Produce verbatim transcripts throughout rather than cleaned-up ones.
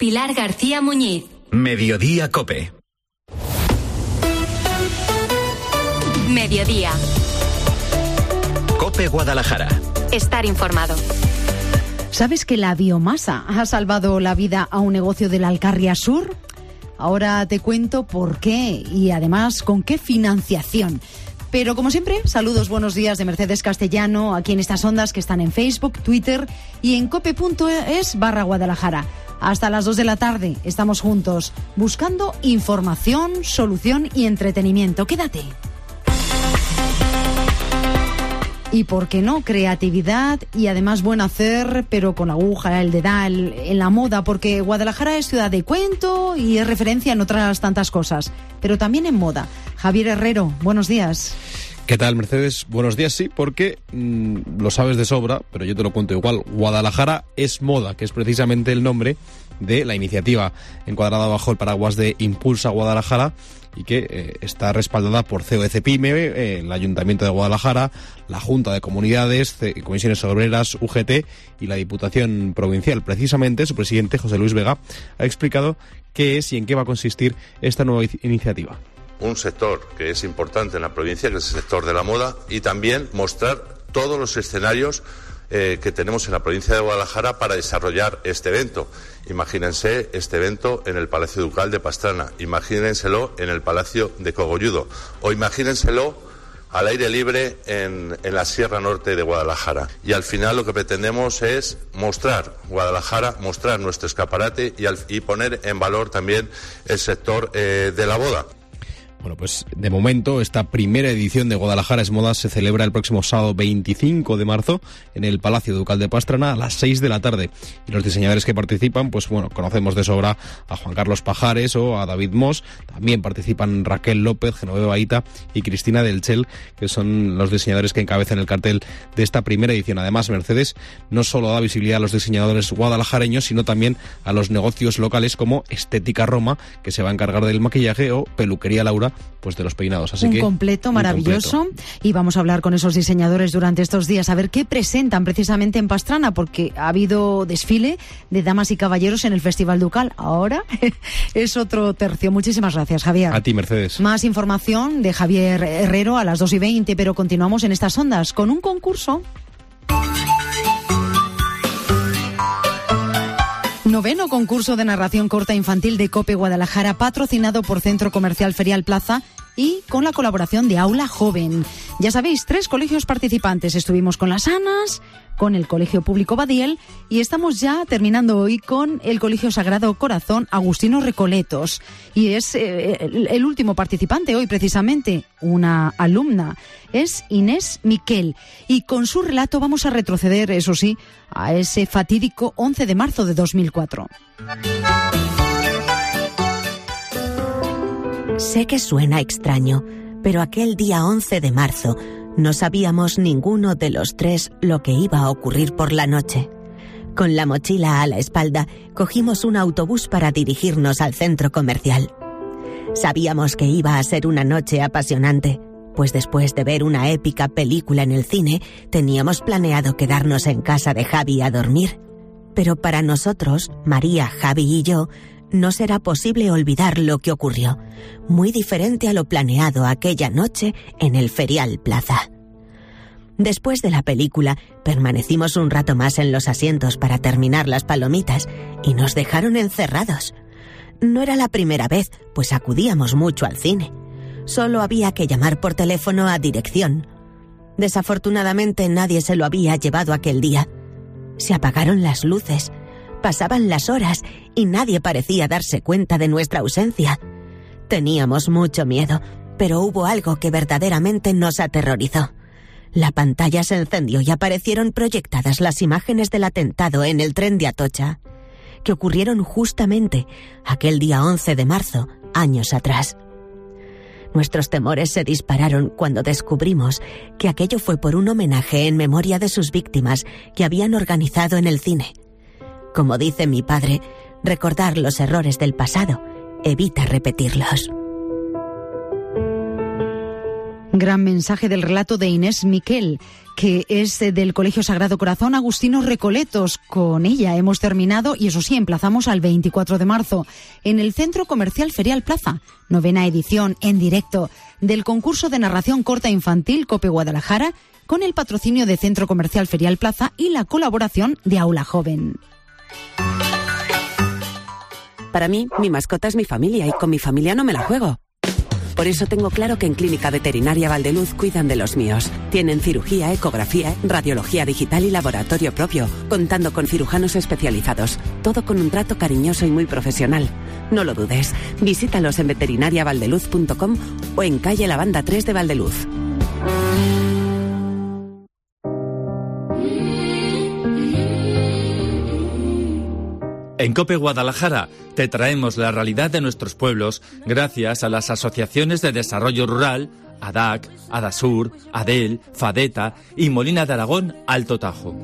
Pilar García Muñiz. Mediodía Cope. Mediodía. Cope Guadalajara. Estar informado. ¿Sabes que la biomasa ha salvado la vida a un negocio de la Alcarria Sur? Ahora te cuento por qué y además con qué financiación. Pero como siempre, saludos, buenos días de Mercedes Castellano, aquí en estas ondas que están en Facebook, Twitter y en cope.es barra Guadalajara. Hasta las dos de la tarde estamos juntos, buscando información, solución y entretenimiento. Quédate. Y por qué no, creatividad y además buen hacer, pero con aguja, el dedal, en la moda, porque Guadalajara es ciudad de cuento y es referencia en otras tantas cosas, pero también en moda. Javier Herrero, buenos días. ¿Qué tal, Mercedes? Buenos días, sí, porque mmm, lo sabes de sobra, pero yo te lo cuento igual. Guadalajara es moda, que es precisamente el nombre de la iniciativa encuadrada bajo el paraguas de Impulsa Guadalajara y que eh, está respaldada por C O E Cepime, eh, el Ayuntamiento de Guadalajara, la Junta de Comunidades, C- Comisiones Obreras, U G T y la Diputación Provincial. Precisamente, su presidente, José Luis Vega, ha explicado qué es y en qué va a consistir esta nueva iniciativa. Un sector que es importante en la provincia, que es el sector de la moda, y también mostrar todos los escenarios eh, que tenemos en la provincia de Guadalajara para desarrollar este evento. Imagínense este evento en el Palacio Ducal de Pastrana, imagínenselo en el Palacio de Cogolludo, o imagínenselo al aire libre en, en la Sierra Norte de Guadalajara. Y al final lo que pretendemos es mostrar Guadalajara, mostrar nuestro escaparate y, al, y poner en valor también el sector eh, de la boda. Bueno, pues de momento esta primera edición de Guadalajara es Moda se celebra el próximo sábado veinticinco de marzo en el Palacio Ducal de Pastrana a las seis de la tarde. Y los diseñadores que participan, pues bueno, conocemos de sobra a Juan Carlos Pajares o a David Moss. También participan Raquel López, Genoveva Ita y Cristina Delchel, que son los diseñadores que encabezan el cartel de esta primera edición. Además, Mercedes no solo da visibilidad a los diseñadores guadalajareños, sino también a los negocios locales como Estética Roma, que se va a encargar del maquillaje, o Peluquería Laura, pues de los peinados. Así un que completo maravilloso. Un completo. Y vamos a hablar con esos diseñadores durante estos días, a ver qué presentan precisamente en Pastrana, porque ha habido desfile de damas y caballeros en el Festival Ducal. Ahora es otro tercio. Muchísimas gracias, Javier. A ti, Mercedes. Más información de Javier Herrero a las dos y veinte, pero continuamos en estas ondas con un concurso. Noveno concurso de narración corta infantil de COPE Guadalajara, patrocinado por Centro Comercial Ferial Plaza y con la colaboración de Aula Joven. Ya sabéis, tres colegios participantes. Estuvimos con Las Anas, con el Colegio Público Badiel y estamos ya terminando hoy con el Colegio Sagrado Corazón Agustino Recoletos. Y es eh, el, el último participante hoy, precisamente, una alumna. Es Inés Miquel. Y con su relato vamos a retroceder, eso sí, a ese fatídico once de marzo de dos mil cuatro. Sé que suena extraño, pero aquel día once de marzo no sabíamos ninguno de los tres lo que iba a ocurrir por la noche. Con la mochila a la espalda, cogimos un autobús para dirigirnos al centro comercial. Sabíamos que iba a ser una noche apasionante, pues después de ver una épica película en el cine, teníamos planeado quedarnos en casa de Javi a dormir. Pero para nosotros, María, Javi y yo, no será posible olvidar lo que ocurrió, muy diferente a lo planeado aquella noche en el Ferial Plaza. Después de la película, permanecimos un rato más en los asientos para terminar las palomitas y nos dejaron encerrados. No era la primera vez, pues acudíamos mucho al cine. Solo había que llamar por teléfono a dirección. Desafortunadamente nadie se lo había llevado aquel día. Se apagaron las luces. Pasaban las horas y nadie parecía darse cuenta de nuestra ausencia. Teníamos mucho miedo, pero hubo algo que verdaderamente nos aterrorizó. La pantalla se encendió y aparecieron proyectadas las imágenes del atentado en el tren de Atocha, que ocurrieron justamente aquel día once de marzo, años atrás. Nuestros temores se dispararon cuando descubrimos que aquello fue por un homenaje en memoria de sus víctimas que habían organizado en el cine. Como dice mi padre, recordar los errores del pasado evita repetirlos. Gran mensaje del relato de Inés Miquel, que es del Colegio Sagrado Corazón Agustino Recoletos. Con ella hemos terminado y eso sí, emplazamos al veinticuatro de marzo en el Centro Comercial Ferial Plaza, novena edición en directo del concurso de narración corta infantil COPE Guadalajara, con el patrocinio de Centro Comercial Ferial Plaza y la colaboración de Aula Joven. Para mí, mi mascota es mi familia y con mi familia no me la juego. Por eso tengo claro que en Clínica Veterinaria Valdeluz cuidan de los míos. Tienen cirugía, ecografía, radiología digital y laboratorio propio, contando con cirujanos especializados. Todo con un trato cariñoso y muy profesional. No lo dudes. Visítalos en veterinaria valdeluz punto com o en calle Lavanda tres de Valdeluz. En COPE Guadalajara te traemos la realidad de nuestros pueblos gracias a las asociaciones de desarrollo rural A D A C, Adasur, Adel, Fadeta y Molina de Aragón Alto Tajo.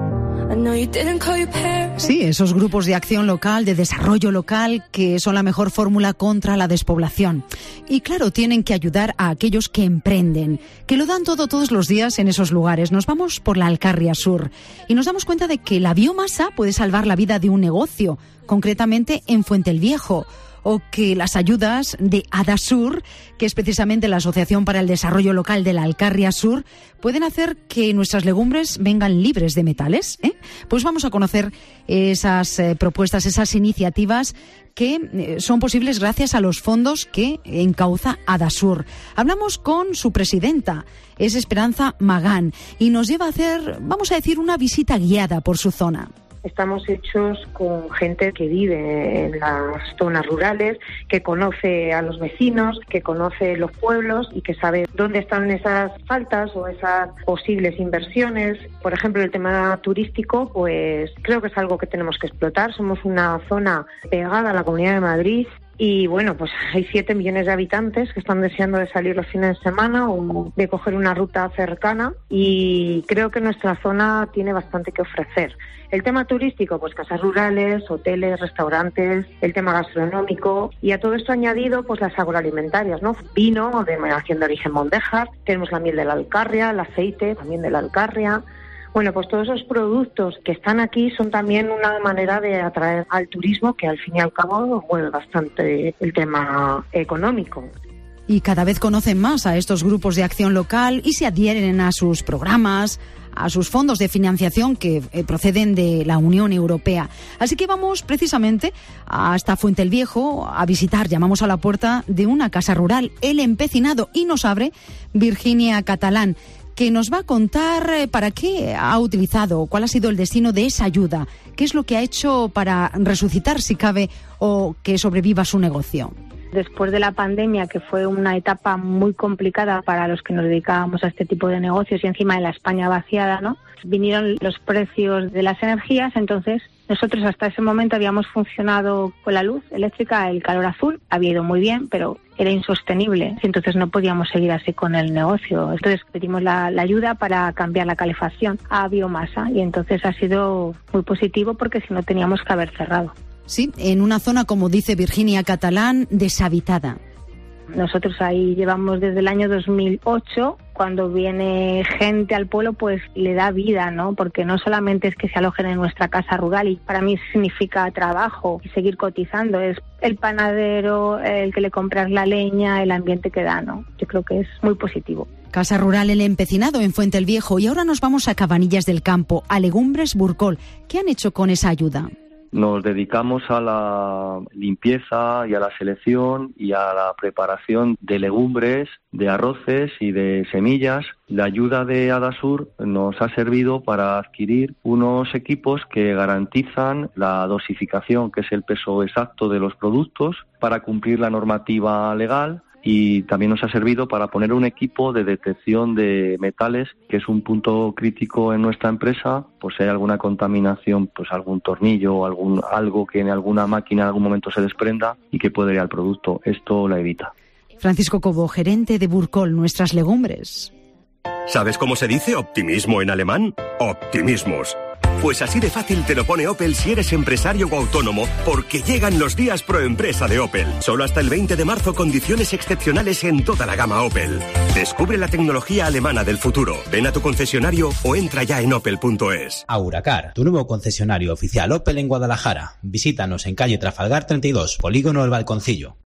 Sí, esos grupos de acción local, de desarrollo local, que son la mejor fórmula contra la despoblación. Y claro, tienen que ayudar a aquellos que emprenden, que lo dan todo todos los días en esos lugares. Nos vamos por la Alcarria Sur y nos damos cuenta de que la biomasa puede salvar la vida de un negocio, concretamente en Fuente el Viejo, o que las ayudas de Adasur, que es precisamente la Asociación para el Desarrollo Local de la Alcarria Sur, pueden hacer que nuestras legumbres vengan libres de metales, ¿eh? Pues vamos a conocer esas eh, propuestas, esas iniciativas que eh, son posibles gracias a los fondos que encauza Adasur. Hablamos con su presidenta, es Esperanza Magán, y nos lleva a hacer, vamos a decir, una visita guiada por su zona. Estamos hechos con gente que vive en las zonas rurales, que conoce a los vecinos, que conoce los pueblos y que sabe dónde están esas faltas o esas posibles inversiones. Por ejemplo, el tema turístico, pues creo que es algo que tenemos que explotar. Somos una zona pegada a la Comunidad de Madrid. Y bueno, pues hay siete millones de habitantes que están deseando de salir los fines de semana o de coger una ruta cercana, y creo que nuestra zona tiene bastante que ofrecer. El tema turístico, pues casas rurales, hoteles, restaurantes, el tema gastronómico, y a todo esto añadido pues las agroalimentarias, ¿no? Vino de denominación de origen Mondéjar, tenemos la miel de la Alcarria, el aceite también de la Alcarria. Bueno, pues todos esos productos que están aquí son también una manera de atraer al turismo, que al fin y al cabo mueve bastante el tema económico. Y cada vez conocen más a estos grupos de acción local y se adhieren a sus programas, a sus fondos de financiación que eh, proceden de la Unión Europea. Así que vamos precisamente hasta Fuente el Viejo a visitar, llamamos a la puerta de una casa rural, El Empecinado, y nos abre Virginia Catalán, que nos va a contar para qué ha utilizado, cuál ha sido el destino de esa ayuda, qué es lo que ha hecho para resucitar, si cabe, o que sobreviva su negocio. Después de la pandemia, que fue una etapa muy complicada para los que nos dedicábamos a este tipo de negocios y encima de la España vaciada, ¿no? Vinieron los precios de las energías, entonces nosotros hasta ese momento habíamos funcionado con la luz eléctrica, el calor azul, había ido muy bien, pero era insostenible, entonces no podíamos seguir así con el negocio. Entonces pedimos la, la ayuda para cambiar la calefacción a biomasa y entonces ha sido muy positivo porque si no teníamos que haber cerrado. Sí, en una zona, como dice Virginia Catalán, deshabitada. Nosotros ahí llevamos desde el año dos mil ocho. Cuando viene gente al pueblo, pues le da vida, ¿no? Porque no solamente es que se alojen en nuestra casa rural, y para mí significa trabajo y seguir cotizando. Es el panadero, el que le compras la leña, el ambiente que da, ¿no? Yo creo que es muy positivo. Casa Rural El Empecinado en Fuente el Viejo. Y ahora nos vamos a Cabanillas del Campo, a Legumbres Burcol. ¿Qué han hecho con esa ayuda? Nos dedicamos a la limpieza y a la selección y a la preparación de legumbres, de arroces y de semillas. La ayuda de Adasur nos ha servido para adquirir unos equipos que garantizan la dosificación, que es el peso exacto de los productos, para cumplir la normativa legal. Y también nos ha servido para poner un equipo de detección de metales, que es un punto crítico en nuestra empresa, pues si hay alguna contaminación, pues algún tornillo o algún, algo que en alguna máquina en algún momento se desprenda y que puede ir al producto. Esto la evita. Francisco Cobo, gerente de Burcol, nuestras legumbres. ¿Sabes cómo se dice optimismo en alemán? Optimismus. Pues así de fácil te lo pone Opel si eres empresario o autónomo, porque llegan los días pro empresa de Opel. Solo hasta el veinte de marzo, condiciones excepcionales en toda la gama Opel. Descubre la tecnología alemana del futuro. Ven a tu concesionario o entra ya en opel punto es. Auracar, tu nuevo concesionario oficial Opel en Guadalajara. Visítanos en calle Trafalgar treinta y dos, Polígono El Balconcillo.